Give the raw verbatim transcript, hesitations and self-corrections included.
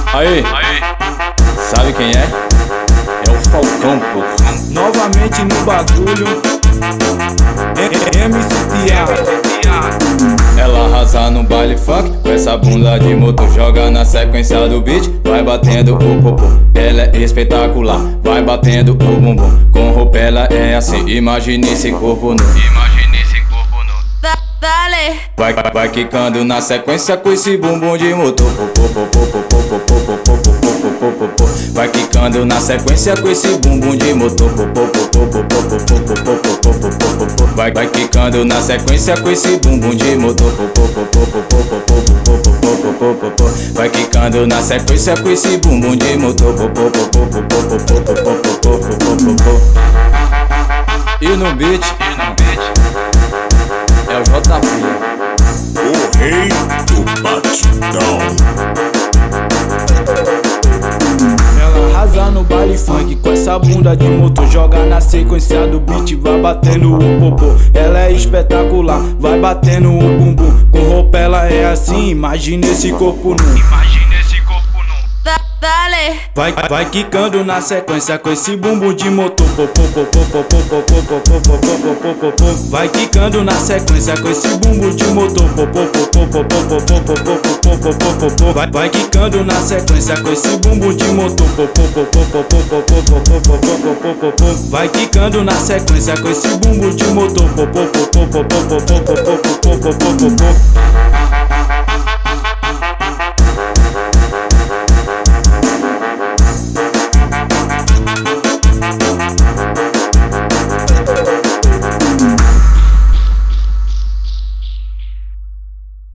Aí, sabe quem é? É o Falcão, pô. Novamente no bagulho, M C Thiago. Ela arrasa no baile funk, com essa bunda de motor, joga na sequência do beat, vai batendo o popô. Ela é espetacular, vai batendo o bumbum. Com roupa ela é assim, imagine esse corpo nu. Imagine esse corpo nu. Dale. Vai, vai, vai quicando na sequência com esse bumbum de motor. Vai quicando na sequência com esse bumbum de motor. Vai, vai quicando na sequência com esse bumbum de motor. Vai quicando na sequência com esse bumbum de motor. E no beat é o J P, o rei do batidão. Ela arrasa no baile funk com essa bunda de motor, joga na sequência do beat, vai batendo o popô. Ela é espetacular, vai batendo o bumbum. Com roupa ela é assim, imagina esse corpo nu. Imagina esse corpo nu. Dale. Vai, vai quicando na sequência com esse bumbum de motor. Vai quicando na sequência com esse bumbum de motor. Vai, vai quicando na sequência com esse bumbum de motor. Vai quicando na sequência com esse bumbum de motor.